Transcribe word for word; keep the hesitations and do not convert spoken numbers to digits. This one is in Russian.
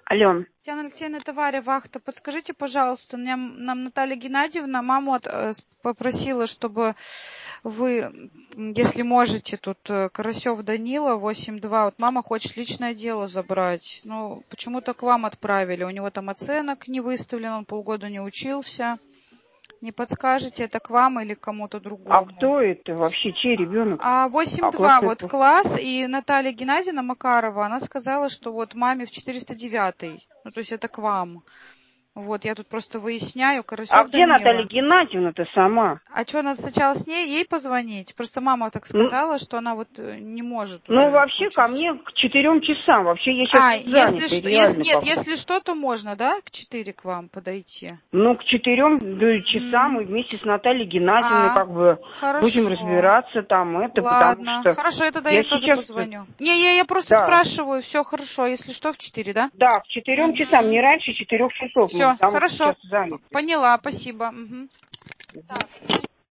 Алло. Татьяна Алексеевна, это Варя, вахта. Подскажите, пожалуйста, нам, нам Наталья Геннадьевна, маму от, э, попросила, чтобы вы, если можете, тут э, Карасев Данила, восемь два, вот мама хочет личное дело забрать. Ну, почему-то к вам отправили. У него там оценок не выставлен, он полгода не учился. Не подскажете, это к вам или к кому-то другому? А кто это вообще? Чей ребенок? А восемь два, вот класс, и Наталья Геннадьевна Макарова, она сказала, что вот маме в четыреста девятый, ну то есть это к вам. Вот, я тут просто выясняю, Карасев А где Данила. Наталья Геннадьевна-то сама? А что, надо сначала с ней, ей позвонить? Просто мама так сказала, ну, что она вот не может уже. Ну, вообще, ко мне к четырем часам. Вообще, я сейчас а, занята, если что, реально. Если, нет, пока. Если что, то можно, да, к четыре к вам подойти? Ну, к четырем часам мы вместе с Натальей Геннадьевной а, как бы хорошо. Будем разбираться там, это, Ладно. потому что... Хорошо, я тогда я ей тоже сейчас... позвоню. Не, я, я просто да. спрашиваю, все хорошо, если что, в четыре, да? Да, к четырем mm-hmm. часам, не раньше четырех часов. Все, мы, хорошо. Поняла, спасибо. Угу. Так.